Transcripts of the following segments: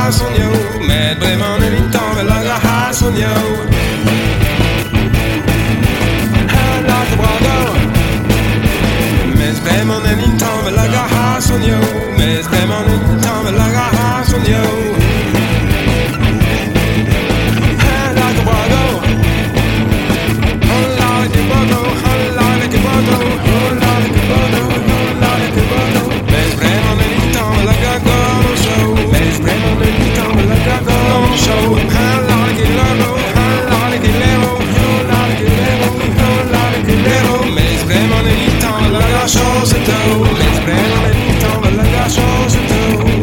hason yo, med bremanen inte av en laga hason yo. Han lagar bra då, med bremanen inte av en laga hason yo, med bremanen inte av en laga hason yo. Han lagar bra då, han lagar bra då, han lagar bra då, han lagar bra då, han lagar bra då. Med bremanen inte av en laga gone show, med bremanen inte av en laga gone show. Han lagar lero, han lagar lero, han lagar lero, han lagar lero. Med bremanen inte av en laga show så då, med bremanen inte av en laga show så då.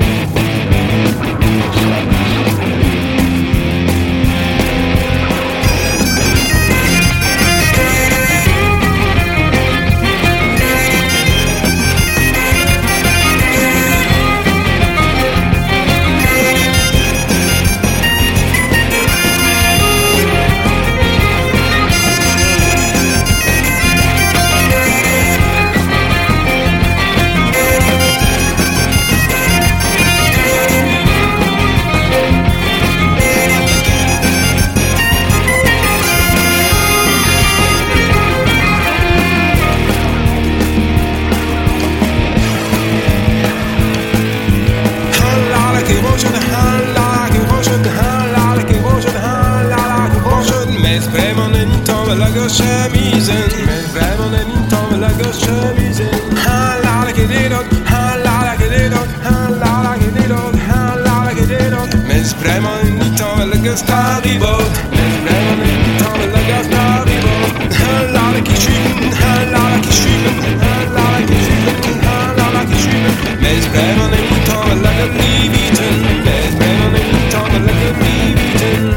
Chemisen, med brevenen inte av en lager chemisen. Han lager det dog, han lager det dog, han lager det dog, han lager det dog. Med brevenen inte av en lager staribot, med brevenen inte av en lager staribot. Han lager skyben, han lager skyben, han lager skyben, han lager skyben. Med brevenen inte av en lager liviten, med brevenen inte av en lager liviten.